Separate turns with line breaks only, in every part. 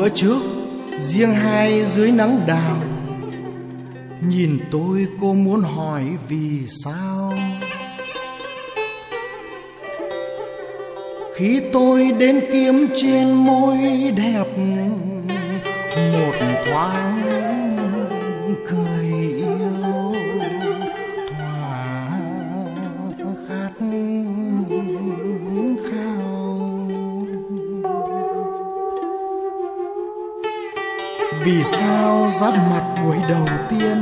Bữa trước riêng hai dưới nắng đào, nhìn tôi cô muốn hỏi vì sao. Khi tôi đến kiếm trên môi đẹp một thoáng cười yêu thỏa khát khao. Vì sao giáp mặt buổi đầu tiên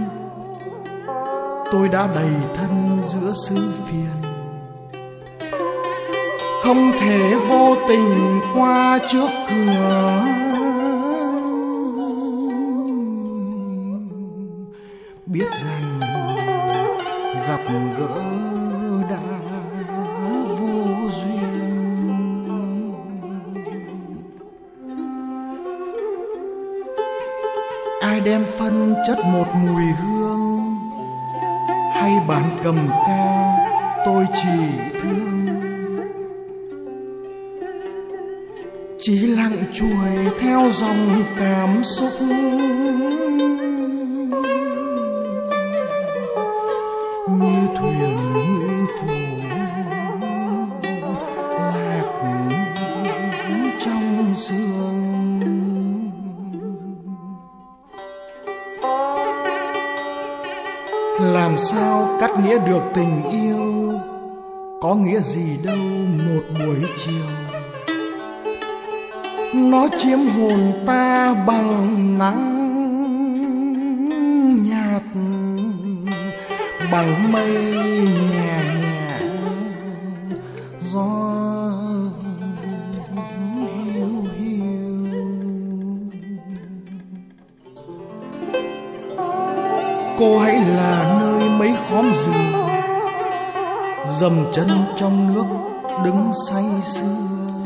tôi đã đầy thân giữa xứ phiền, không thể vô tình qua trước cửa. Biết rằng gặp gỡ đã vô duyên. Ai đem phân chất một mùi hương, hay bàn cầm ca tôi chỉ thương. Chỉ lặng chuồi theo dòng cảm xúc, như thuyền ngư phủ lạc trong sương. Làm sao cắt nghĩa được tình yêu, có nghĩa gì đâu một buổi chiều. Nó chiếm hồn ta bằng nắng nhạt, bằng mây nhẹ nhẹ gió hiu hiu. Cô hãy là nơi mấy khóm dừa, dầm chân trong nước đứng say sưa.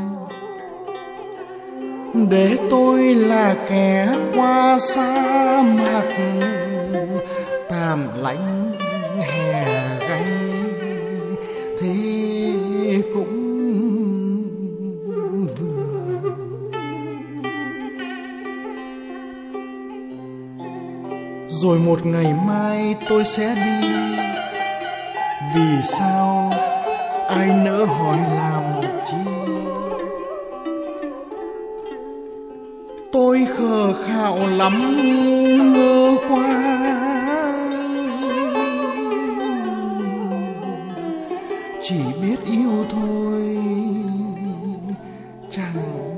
Để tôi là kẻ qua sa mạc tàm lạnh hè gay, thế cũng vừa. Rồi một ngày mai tôi sẽ đi, vì sao ai nỡ hỏi làm chi. Tôi khờ khạo lắm ngơ quá, chỉ biết yêu thôi chẳng